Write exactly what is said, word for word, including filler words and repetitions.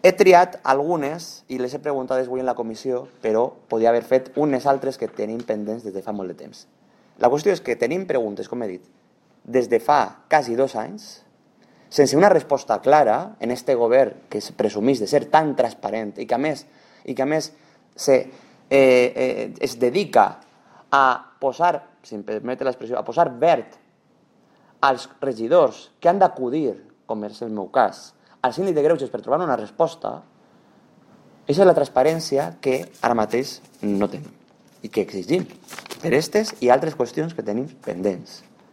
He triat algunes i les he preguntades avui en la comissió, però podia haver fet unes altres que tenim pendents des de fa molt de temps. La qüestió és que tenim preguntes, com he dit, des de fa quasi dos anys, sense una resposta clara en este govern que es presumís de ser tan transparent i que a més, i que a més se, eh, eh, es dedica a posar, si em permet l'expressió, a posar verd als regidors que han d'acudir, com és el meu cas, al síndic de greuges per trobar una resposta. Aquesta és la transparència que ara mateix no tenim i que exigim per aquestes i altres qüestions que tenim pendents.